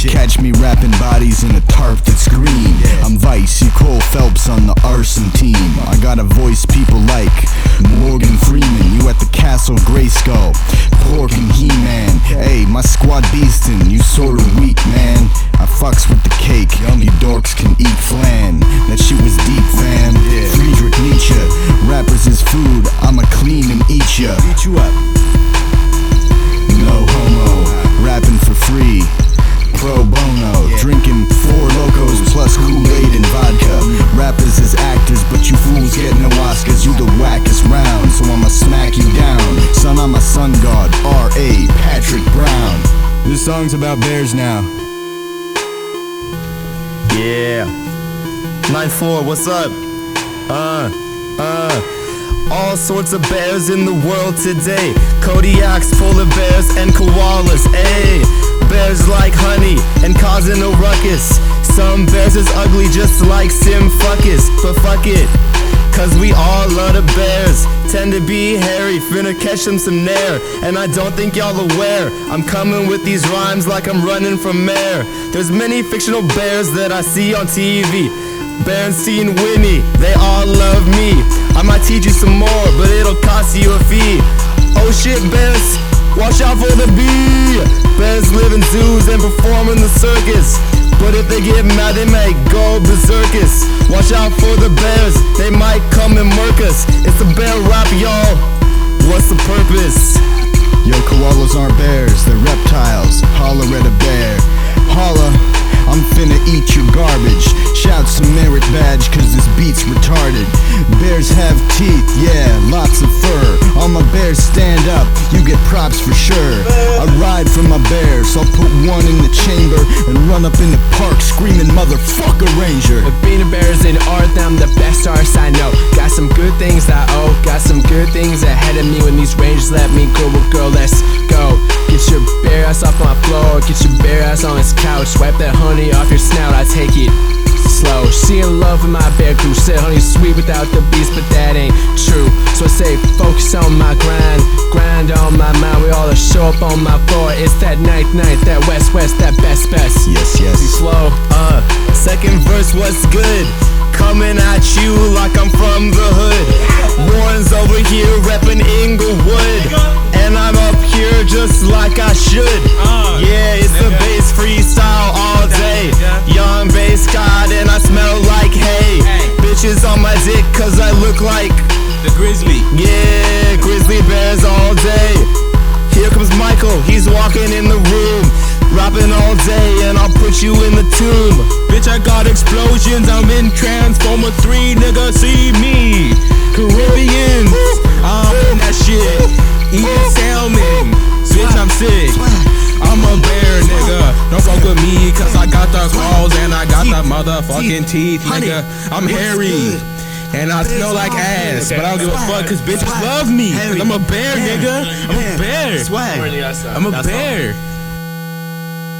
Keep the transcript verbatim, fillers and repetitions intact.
shit. Catch me rapping bodies in a tarp that's green. Yeah. I'm Vice, you Cole Phelps on the arson team. I got a voice people like Morgan Freeman, you at the Castle Grayskull, Pork and He-Man. Hey, my squad beastin', you sorta weak, man. I fucks with the cake, you dorks can eat flan. That shit was deep, fam. Yeah. Friedrich Nietzsche, rappers is food, I'ma clean and eat ya. Beat you up. No homo, rapping for free, pro bono, Yeah. drinking four locos plus Kool-Aid and vodka. Rappers is actors, but you fools get no Oscars. You the wackest round, so I'ma smack you down. Son, I'm a sun god, R A Patrick Brown. This song's about bears now. Yeah. nine four, what's up? Uh, uh. All sorts of bears in the world today. Kodiaks, polar bears, and koalas, ayy. Bears like honey and causing a ruckus. Some bears is ugly just like Sim Fuckus. But fuck it, cause we all love the bears. Tend to be hairy, finna catch them some nair. And I don't think y'all aware, I'm coming with these rhymes like I'm running from mayor. There's many fictional bears that I see on T V. Bernstein, Whitney, they all love me. I might teach you some more, but it'll cost you a fee. Oh shit, bears, watch out for the bee. Bears live in zoos and perform in the circus, but if they get mad, they might go berserkers. Watch out for the bears, they might come and murk us. It's a bear rap, y'all. What's the purpose? Yo, koalas aren't bears, they're reptiles. Holler at a bear. Holla, I'm finna eat your garbage. Shout some merit badge, cause this beat's retarded. Bears have teeth, yeah, lots of fur. All my bears stand up, you get props for sure. I ride for my bears, I'll put one in the chamber and run up in the park screaming motherfucker ranger. With being a bears in art, I'm the best artist I know. Got some good things I owe, got some good things ahead of me. When these rangers let me go, well girl, let's go. Get your bare ass off my floor, get your bare ass on this couch. Wipe that honey off your snout, I take it slow. She in love with my bear crew. Said honey sweet without the beast, but that ain't true. So I say focus on my grind, grind on my mind. We all show up on my floor. It's that ninth ninth, that west west, that best best. Yes, yes. Be slow. Uh, second verse, what's good? Coming at you like I'm from the hood. Warren's over here reppin' Inglewood, and I'm up here just like I should. Yeah, it's the bass freestyle all day. Young bass god and I smell like hay. Bitches on my dick cause I look like The grizzly. yeah, grizzly bears all day. Here comes Michael, he's walking in the room, rapping all day and I'll put you in the tomb. Bitch, I got explosions, I'm in Transformer three, nigga, see me. Caribbeans, I'm in that shit. Eating salmon, bitch, I'm sick. I'm a bear, nigga. Don't fuck with me, cause I got the claws and I got the motherfucking teeth, nigga. I'm hairy. And I smell like ass, but I don't give a fuck cause bitches love me. Cause I'm a bear, nigga. I'm a bear. Swag. I'm a bear.